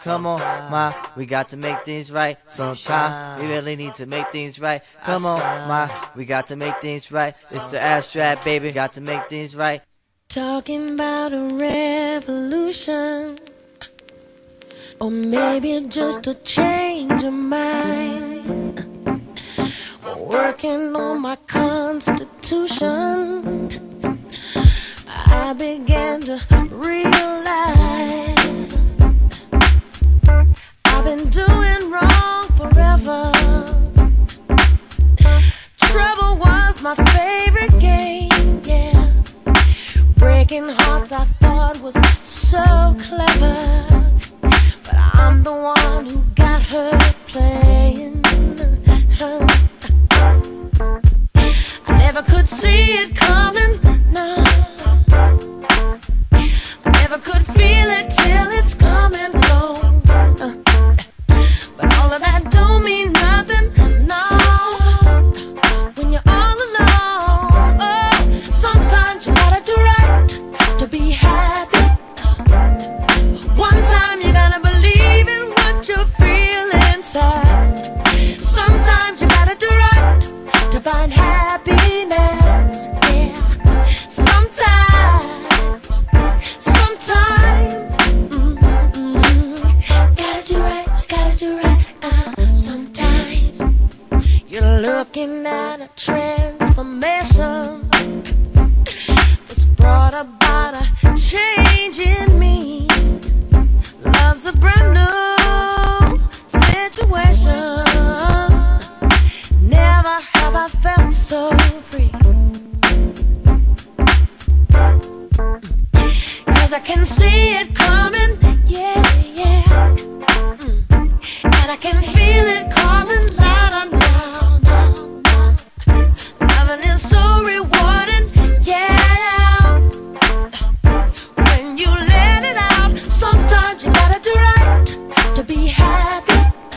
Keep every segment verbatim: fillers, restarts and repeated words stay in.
Come on, ma, we got to make things right. Sometimes we really need to make things right. Come on, ma, we got to make things right. It's the abstract, baby. Got to make things right. Talking about a revolution, or maybe just a change of mind. Working on my constitution, I began to realize I've been doing wrong forever. Trouble was my favorite game, yeah. Breaking hearts I thought was so clever, but I'm the one who got her playing. I never could see it coming, no. Never could feel it till it's come and gone. uh, But all of that don't mean nothing, no. When you're all alone, oh, sometimes you gotta do right to be happy. One time you gotta believe in what you feel inside. Sometimes you gotta do right to find happiness, yeah. Sometimes, sometimes, mm-mm, gotta do right, gotta do right. uh, Sometimes you're looking at a transformation that's brought about a change in me. Love's a brand new situation. Never have I felt so free, 'cause I can see it coming, yeah, yeah. mm. And I can feel it calling louder now, now, now. Loving is so rewarding, yeah. When you let it out, sometimes you gotta do right to be happy.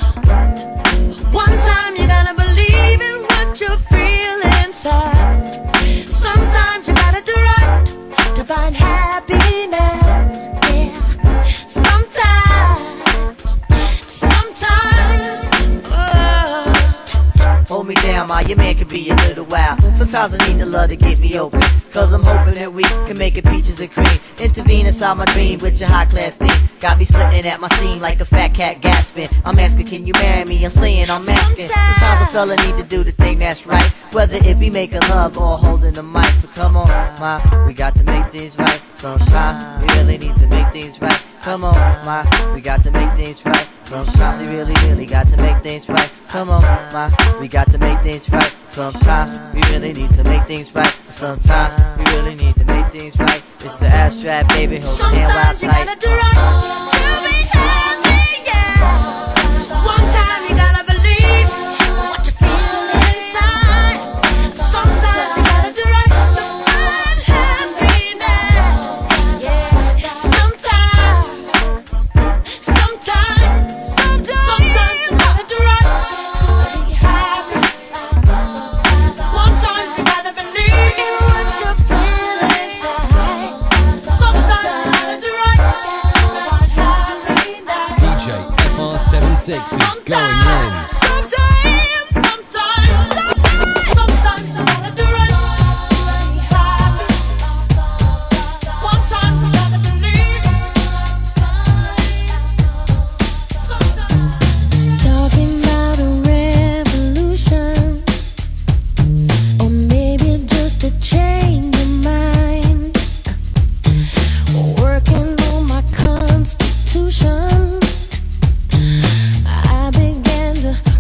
One time you gotta believe in what you feel inside. Sometimes you gotta do right to find happiness, yeah. Sometimes, sometimes, oh. Hold me down, ma, your man can be a little wild. Sometimes I need the love to get me open, 'cause I'm hoping that we can make it peaches and cream. Intervene inside my dream with your high class theme. Got me splitting at my seam like a fat cat gasping. I'm asking, can you marry me? I'm saying I'm asking. Sometimes a fella need to do the thing that's right, whether it be making love or holding the mic. So come on, ma, we got to make things right. Sometimes we really need to make things right. Come on, ma, we got to make things right. Sometimes we really, really got to make things right. Come on, ma, we got to make things right. Sometimes we really need to make things right. Sometimes we really need to make things right. It's the abstract, baby. Hold the damn Sometimes you gotta do right to be happy, yeah. One time you gotta believe what you feel inside. Sometimes you gotta do right to find happiness, yeah. Sometimes, sometimes, sometimes you gotta do right to be happy. One time you gotta believe in what you feel inside. Sometimes you gotta do right to find happiness. D J F R seventy-six is going in. Sometimes, sometimes, sometimes, sometimes you gotta do right to be happy. One time you gotta believe. Talking about a revolution, or maybe just a change of mind. Working on my constitution, I began to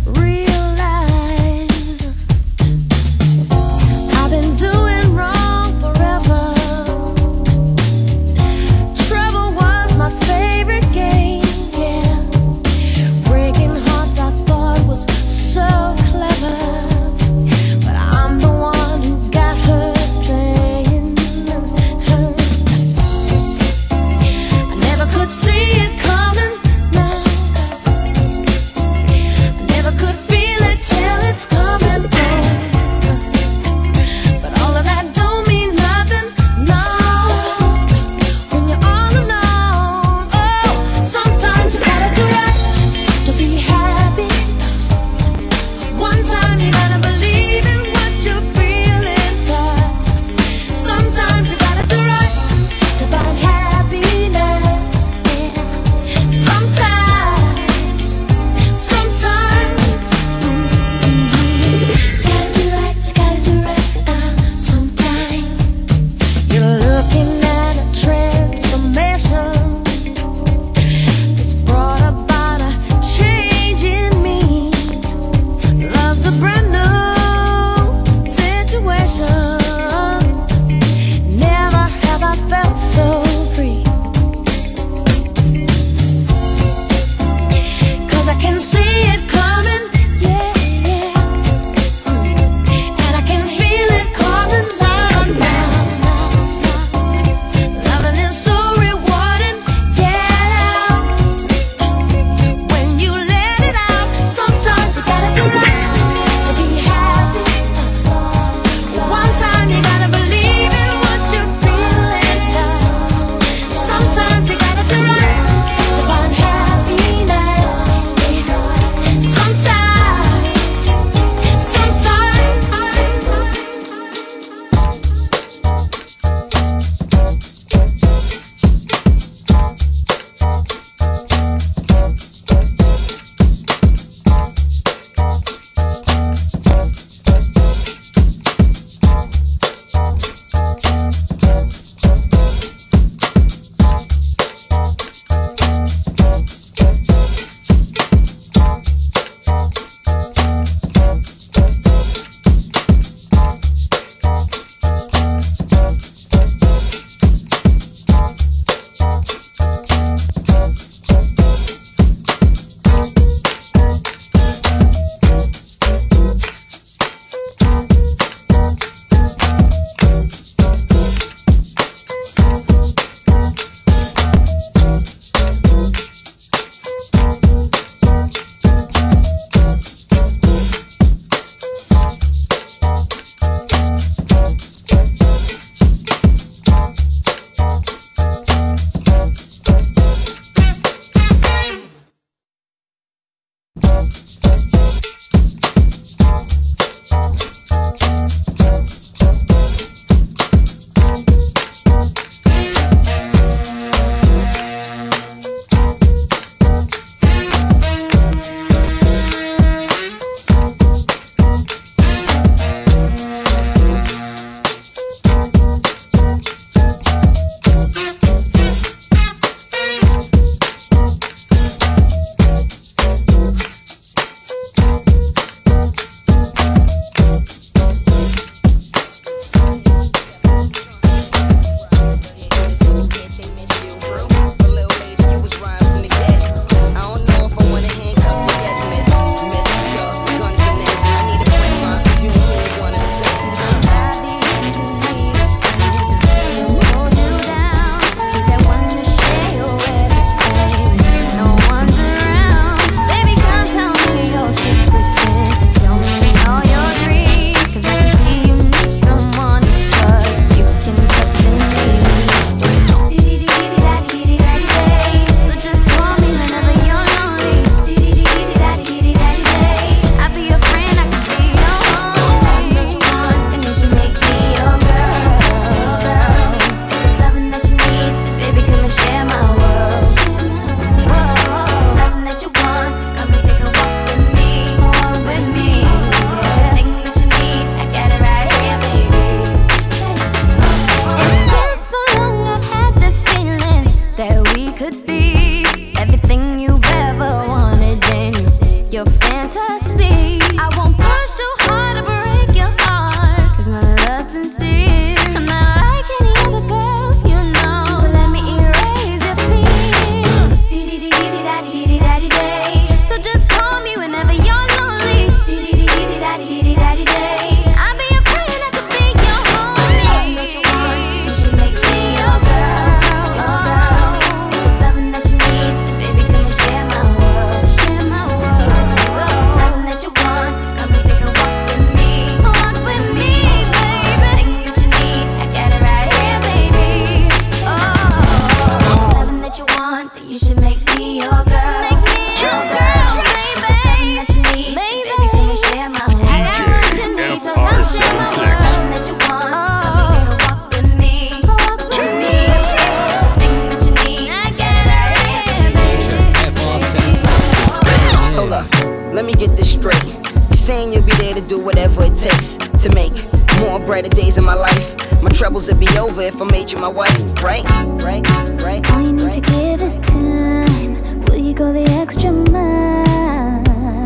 there to do whatever it takes to make more brighter days in my life. My troubles would be over if I made you my wife. Right, right, right. All you need right. to give is time. Will you go the extra mile?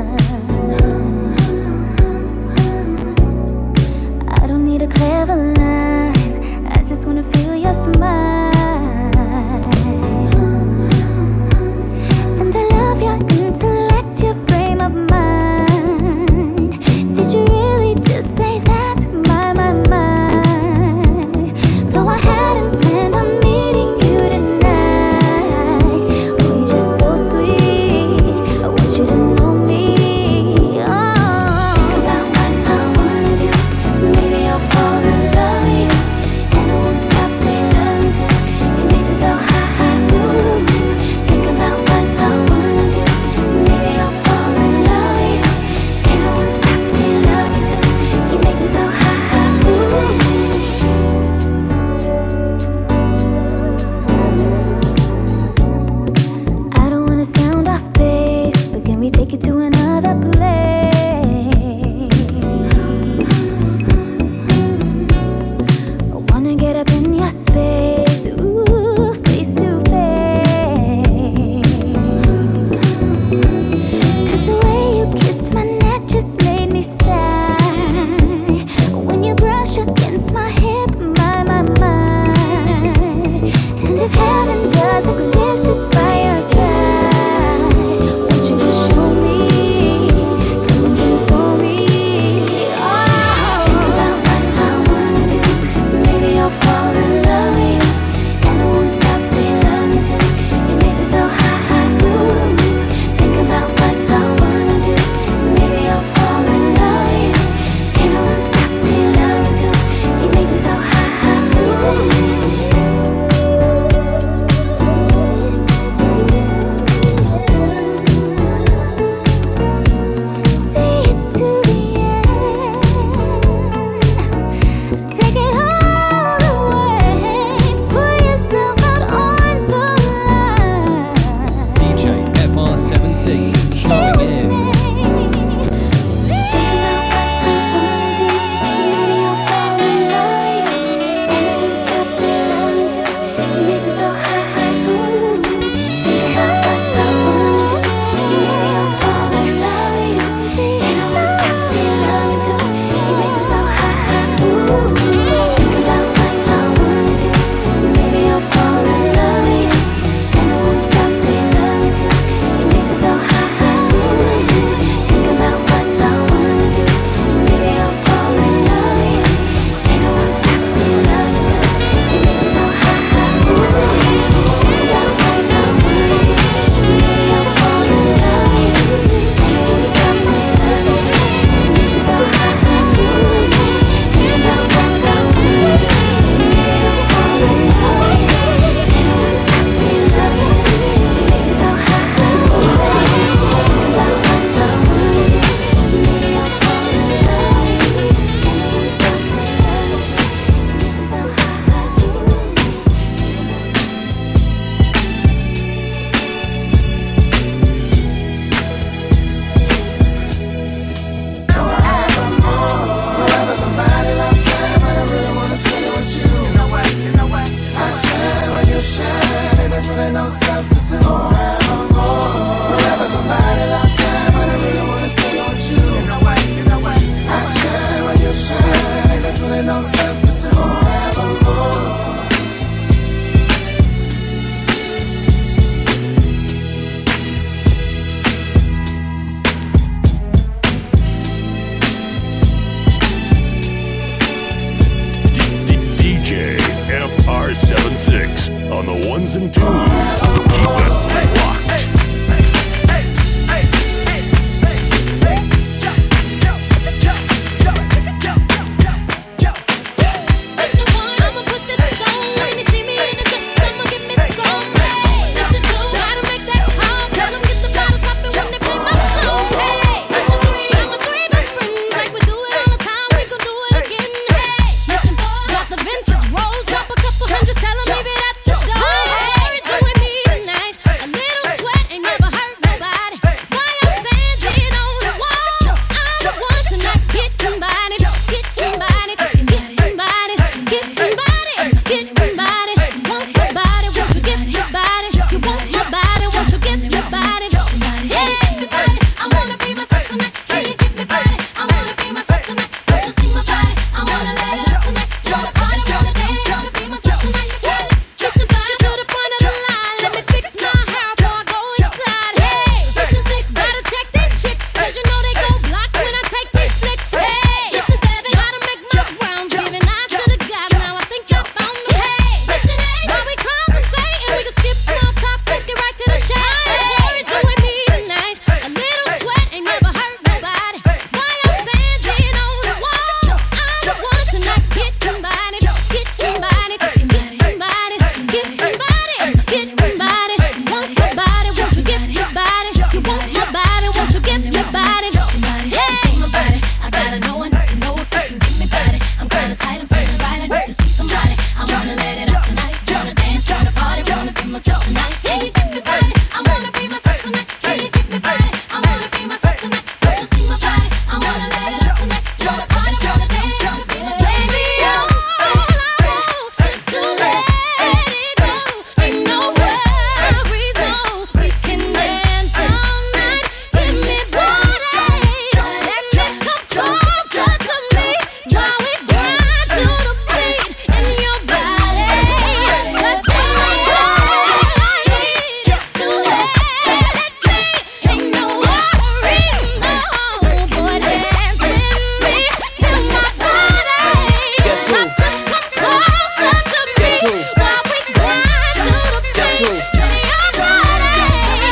I don't need a clever line, I just wanna feel your smile. And I love your intellect, your frame of mind. Did you really just say that? My, my, my. Though I hadn't planned on meeting you tonight. Oh, you're just so sweet, I want you to know me. Oh, think about what I wanna do. Maybe I'll fall in love with you, and I won't stop till you love me too. You make me so high, high, ooh. Think about what I wanna do. Maybe I'll fall in love with you, and I won't stop till you love me too. You make me so high, high, ooh. I don't wanna sound off base, but can we take it to another place? I wanna get up in your space, ooh, face to face. 'Cause the way you kissed my neck just made me sigh. When you brush against my hip, my, my, my. And if heaven does exist, it's by your side. Want you to show me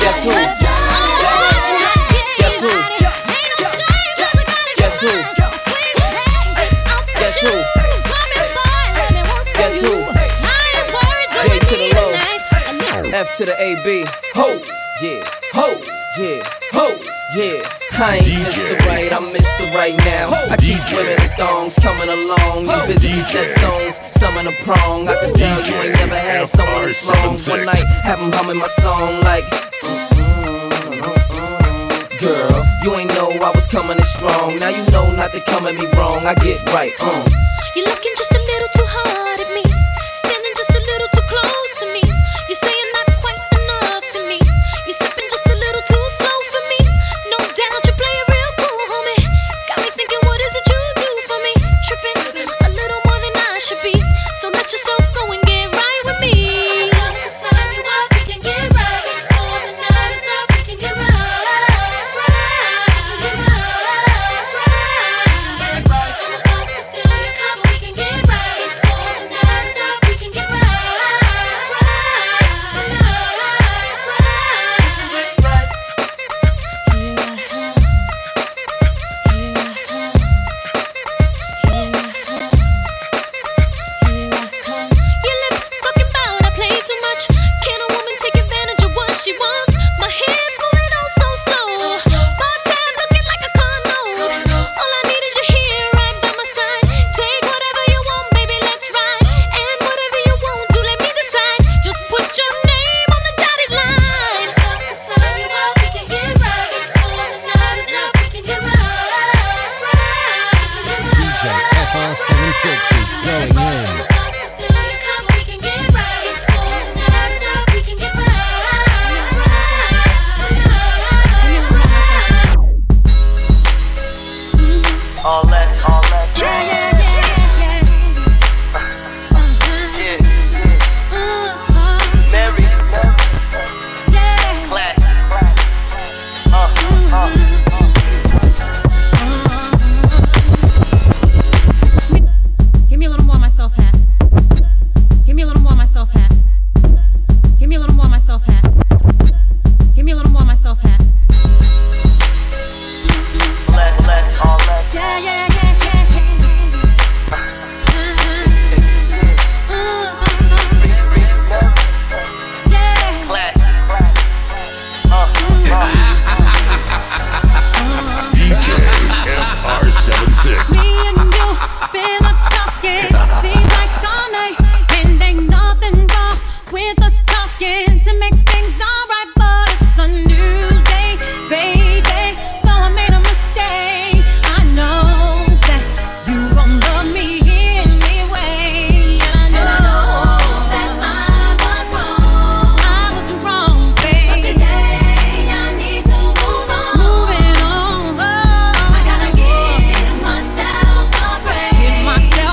Guess who? Guess who? Guess who? Guess who? Guess who? J to the low, F to the A B. Ho, yeah, ho, yeah, ho, yeah. I ain't Mister Right, I'm Mister Right now. I keep women in thongs coming along. You busy set stones, some in a prong. I can tell you ain't never had someone as strong. One night, have them humming my song like girl, you ain't know I was coming in strong. Now you know not to come at me wrong. I get right, um. You're looking just a little too hard at me, standing just a little too close to me. You're saying not quite enough to me. You're sipping just a little too slow for me. No doubt you play it real cool, homie. Got me thinking, what is it you do for me? Tripping a little more than I should be. So let yourself go and get right with me. I'm about to sign you up, we can get right. Before the night is up, we can get right. Myself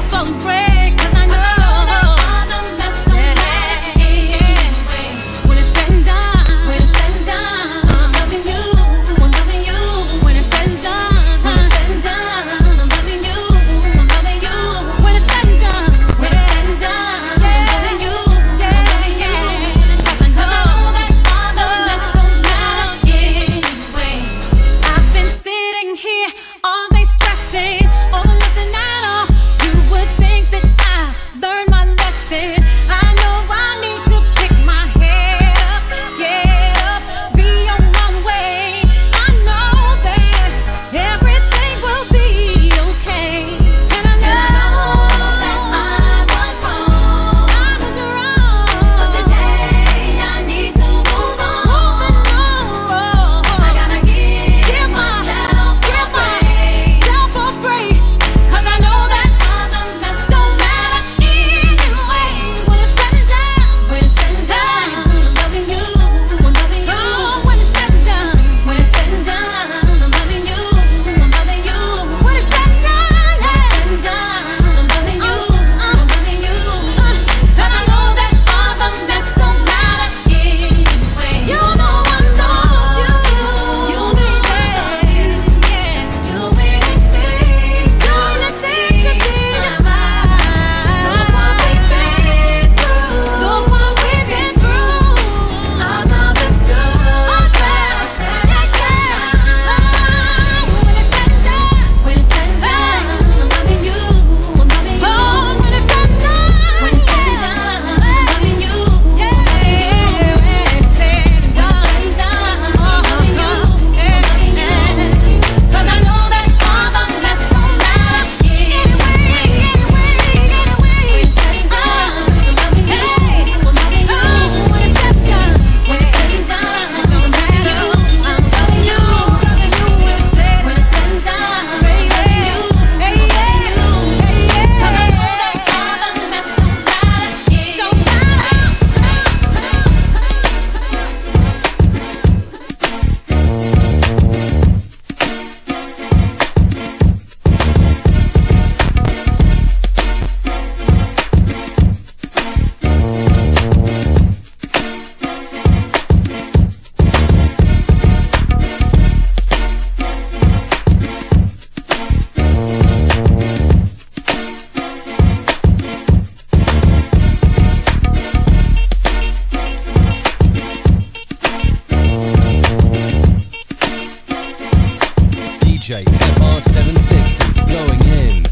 J F R seventy-six is going in.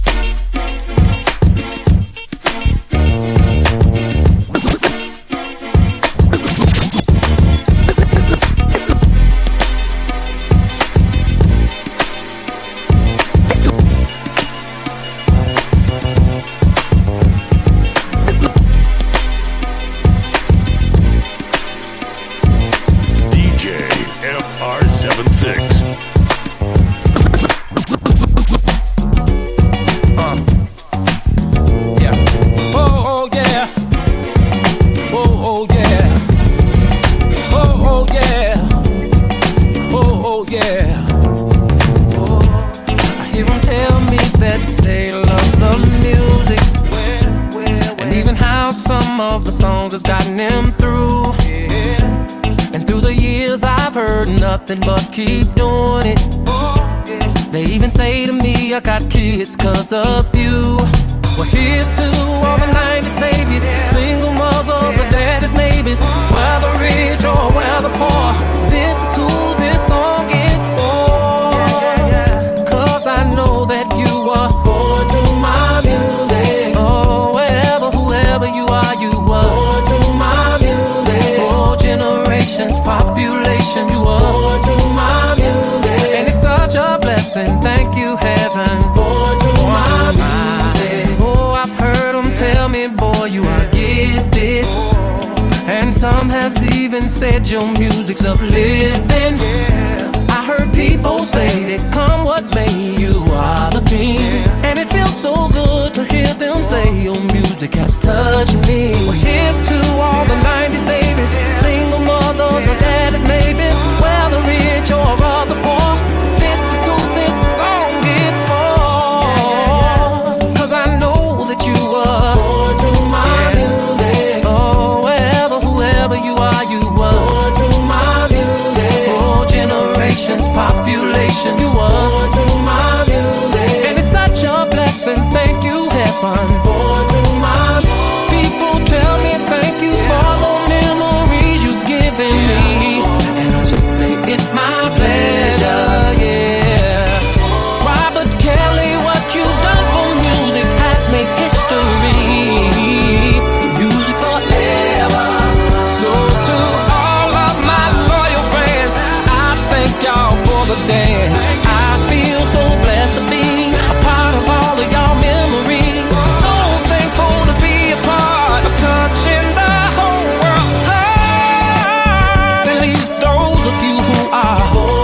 But keep doing it. They even say to me I got kids cause of you. Well, here's to all the nineties babies, single mothers or daddy's maybes, whether rich or whether poor. This is who this song is for. Cause I know that you are born to my music. Oh, wherever, whoever you are, you are born to my music. Oh, generations, population, you are born to my music. And it's such a blessing, thank you heaven. Born to my music. Oh, I've heard them tell me, boy, you are gifted. And some have even said your music's uplifting. I heard people say that come what may, you are the king. And it feels so good to hear them say your music has touched me. Well, here's to all the nineties babies, single mothers or daddies maybes, whether rich or rather poor. This is who this song is for. Cause I know that you are born to my music. Oh, wherever, whoever you are, you are born to my music. Oh, generations, population, you are born to my music. And it's such a blessing, thank you heaven. Born to my people tell me thank you for the memories you've given me. And I just say it's my pleasure, yeah. Robert Kelly, what you've done for music has made history. Music forever. So to all of my loyal fans, I thank y'all for the dance. I feel so blessed to be a part of all of y'all memories. So thankful to be a part of touching the whole world's heart. At least those of you who are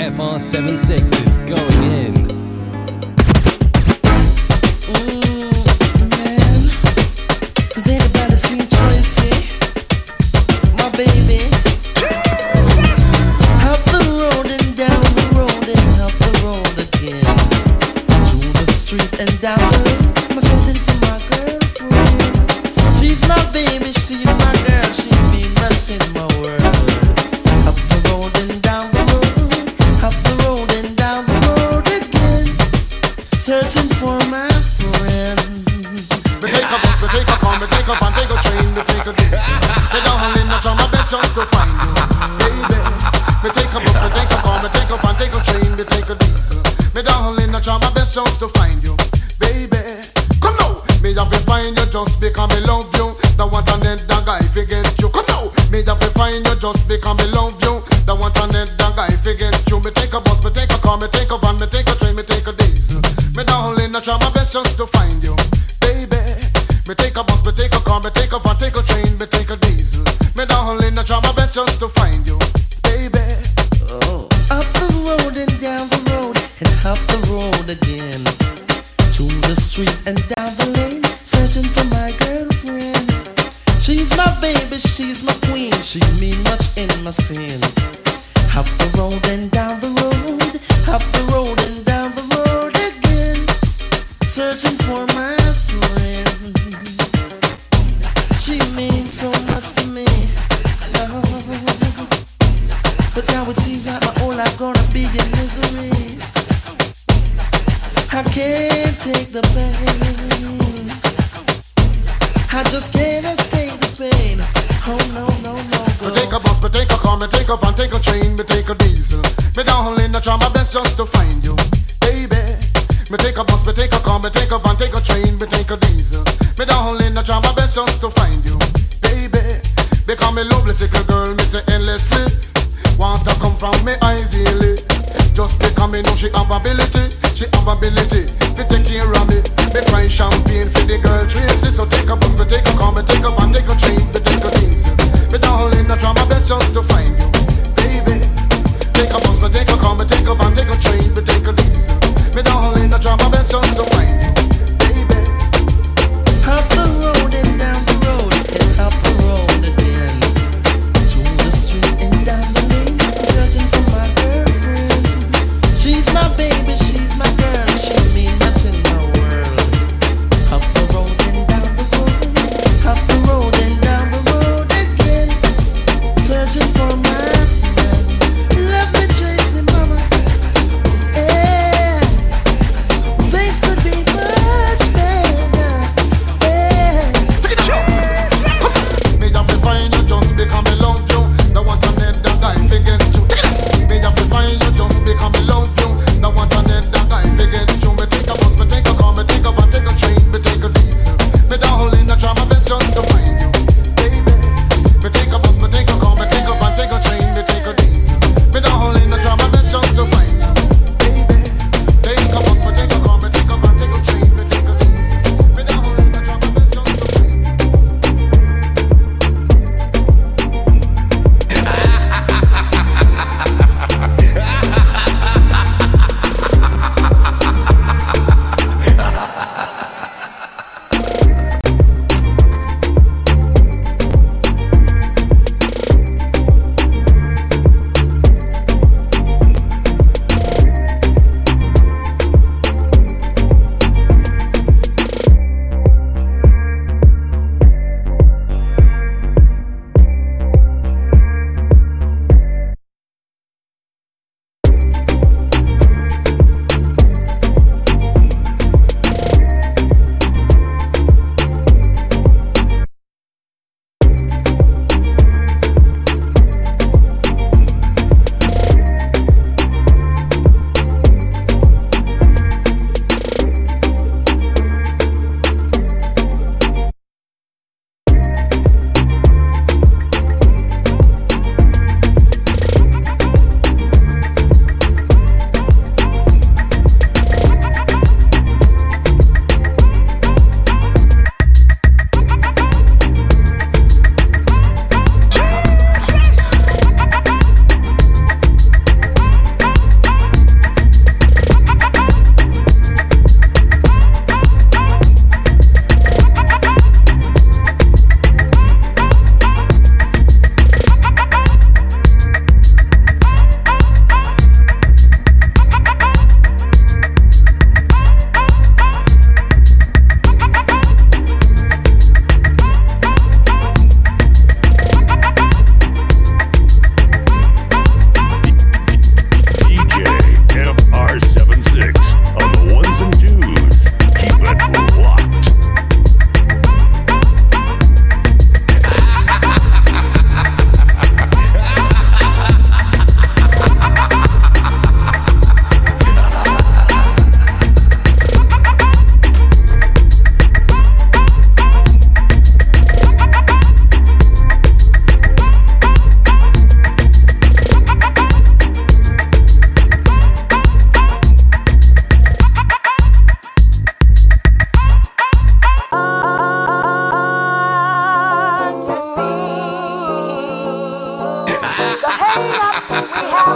F R seventy-six is going in. Just to find you, baby. Come now, me have to find you just because me love you. That want another guy forget you. Come now, me have to find you just because me love you. That want another guy forget you. Me take a bus, me take a car, me take a van, me take a train, me take a diesel. Me darling, I try my best just to find you, baby. Me take a bus, me take a car, me take a van, take a train, me take a diesel. Me darling, I try my best just to find you, baby. Oh. Up the road and down the road and up the road again, to the street and down the lane, searching for my girlfriend. She's my baby, she's my queen, she mean much in my sin. Up the road and down the road, up the road and down the road again, searching for my friend. She means so much to me, oh. But now it seems like my whole life gonna be in misery. I can't take the pain, I just can't take the pain. Oh no, no, no, go. Me take a bus, me take a car, me take a van, take a train, me take a diesel. Me darling, I try my best just to find you, baby. Me take a bus, me take a car, me take a van, take a train, me take a diesel. Me darling, I try my best just to find you, baby. Because me lovely sickle girl, me say endlessly. Want to come from me eyes daily. Just because me know she have ability, she have ability to take care of me. Me cry champagne for the girl Tracy. So take a bus, me take a car, me take a van, take a train, me take a diesel. Me darling, I try my best just to find you, baby. Take a bus, me take a car, me take a van, take a train, me take a diesel. Me darling, I try my best just to find you, baby. Up the road and down the road and up the road again, to the street and down the lane, searching for my girlfriend. She's my baby, she's my girl, she mean much in my world. Up the road and down the road, up the road and down the road again, searching for my friend. Love me Tracy, mama, yeah. Things could be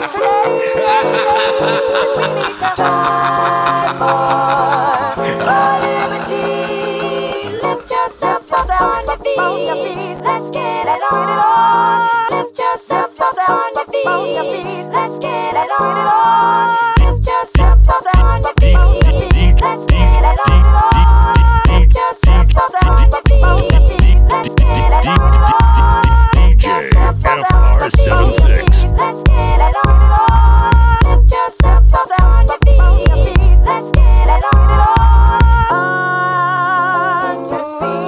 today. We need to strive for liberty. Lift yourself up on your feet. Let's get it on. Lift yourself up on your feet. Let's get it on. Lift yourself up on your feet. Let's get it on. Lift yourself up on your feet. Let's get it on. D J F R seventy-six. Let's get it on. Lift yourself up on your feet. Let's get it on. To see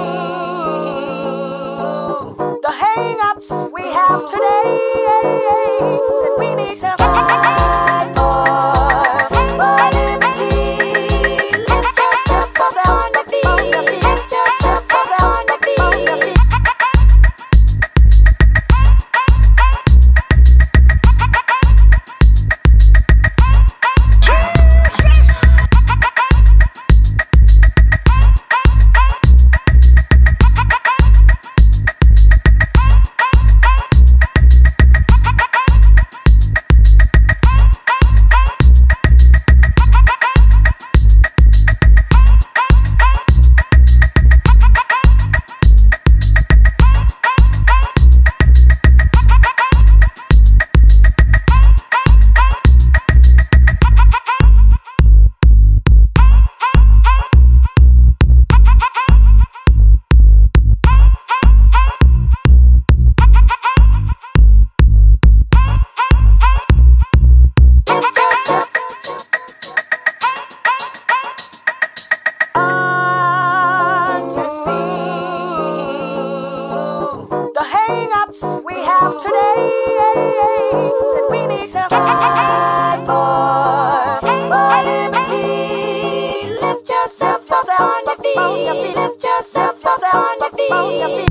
the hang-ups we have today. That we need to fight for liberty. Lift yourself up on your feet. Lift yourself up on your feet. The hang-ups we have today. That we need to fight for liberty. Lift yourself up on your feet. Lift yourself up on your feet.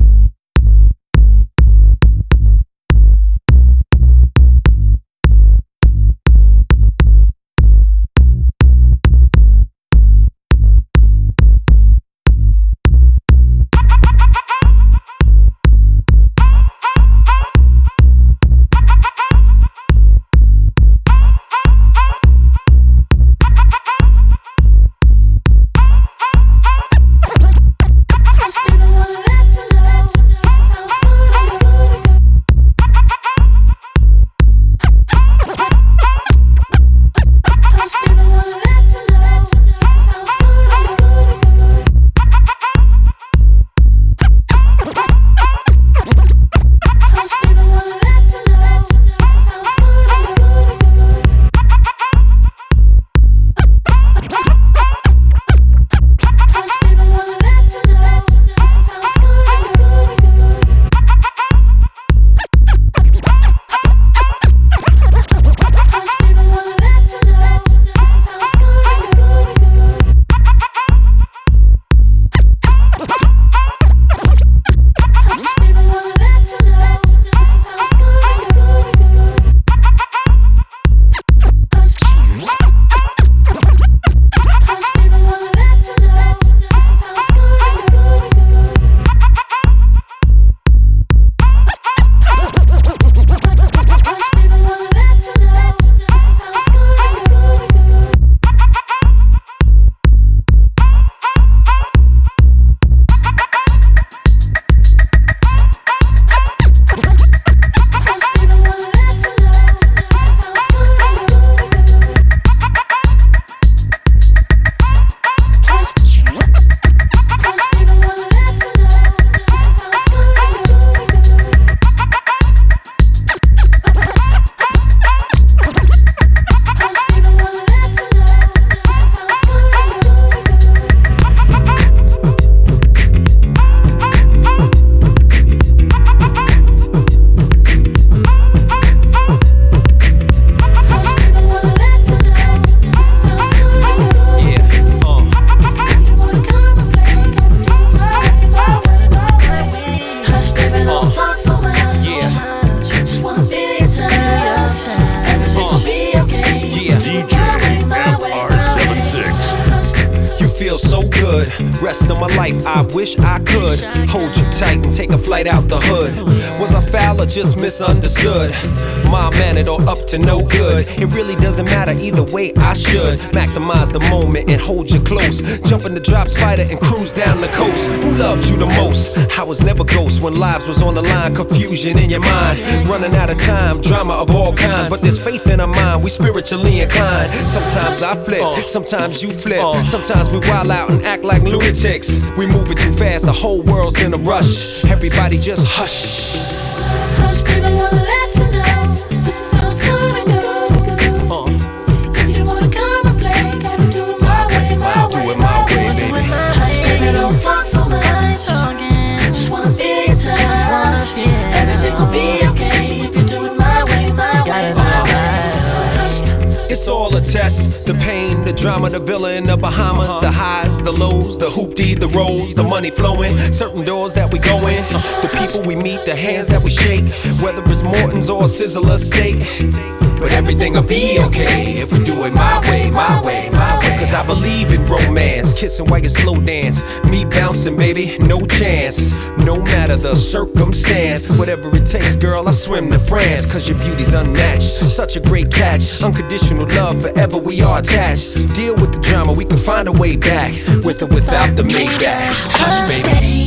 good. Rest of my life, I wish I could hold you tight and take a flight out the hood. Was I foul or just misunderstood? Mild-mannered or up to no good? It really doesn't matter either way, I should maximize the moment and hold you close. Jump in the drop spider and cruise down the coast. Who loved you the most? I was never ghost when lives was on the line. Confusion in your mind, running out of time, drama of all kinds. But there's faith in our mind, we spiritually inclined. Sometimes I flip, sometimes you flip. Sometimes we wild out and act like lunatics. We moving too fast, the whole world's in a rush. Everybody just hush. Hush, baby, I wanna let you know this is how it's gonna go. Uh. If you wanna come and play, gotta do it my way, my I'll way, do it my way, my baby. Hush, baby, don't talk so much. Just wanna be your time. Everything will be okay if you do it my way, my way, my way. Hush. It's all a test. The pain, the drama, the villa in the Bahamas, uh-huh. The highs, the lows, the hoopty, the rolls, the money flowing, certain doors that we go in, the people we meet, the hands that we shake, whether it's Morton's or Sizzler steak. But everything'll be okay if we do it my way, my way, my way. Cause I believe in romance, kissing while you slow dance. Me bouncing, baby, no chance. No matter the circumstance, whatever it takes, girl, I swim to France. Cause your beauty's unmatched, such a great catch. Unconditional love, forever we are attached. Deal with the drama, we can find a way back. With or without the Maybach. Hush, baby.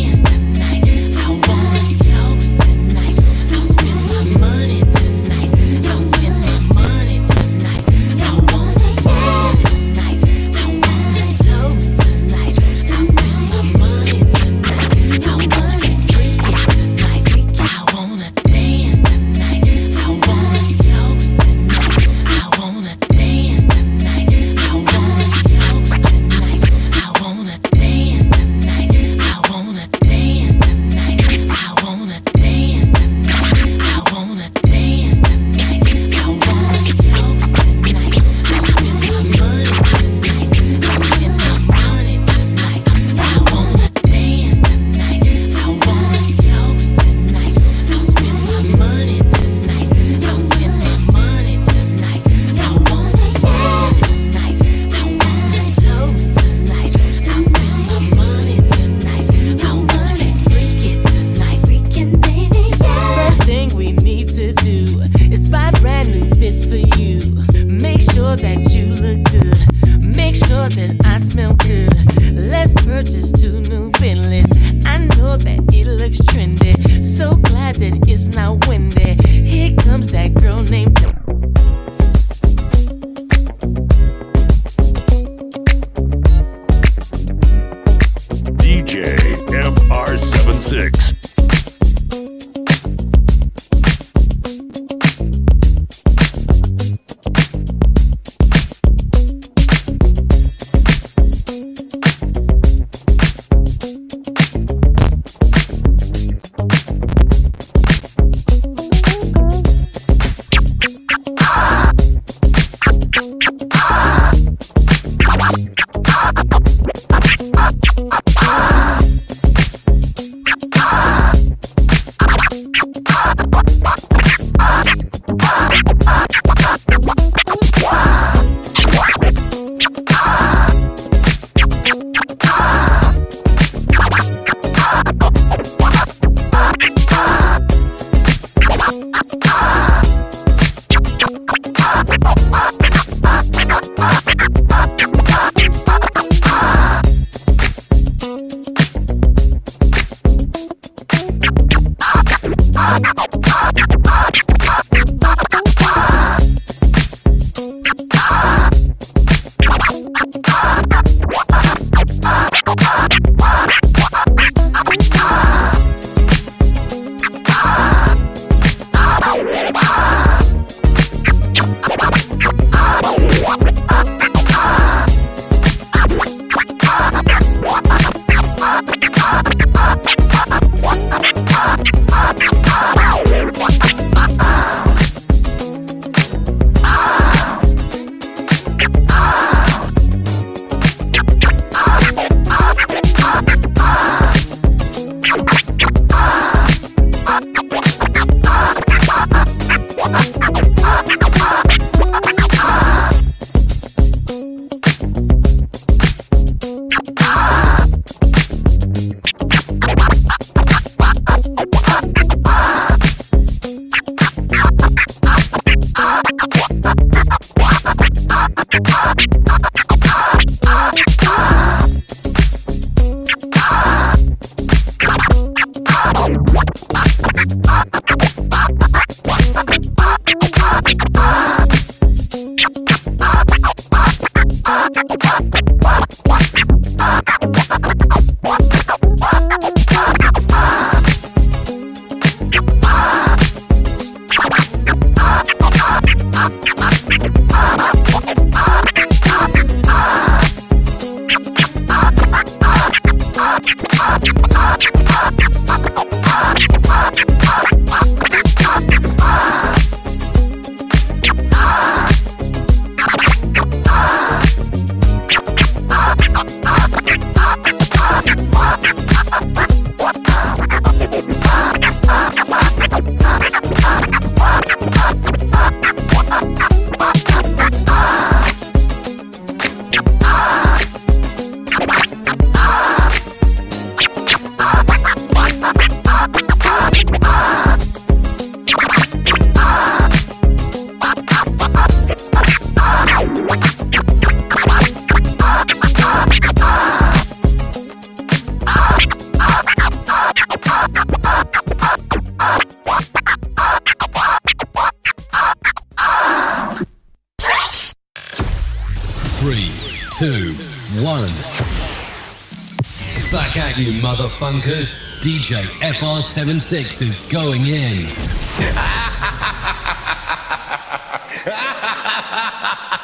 D J F R seventy-six. one. Back at you, motherfunkers. D J F R seventy-six is going in.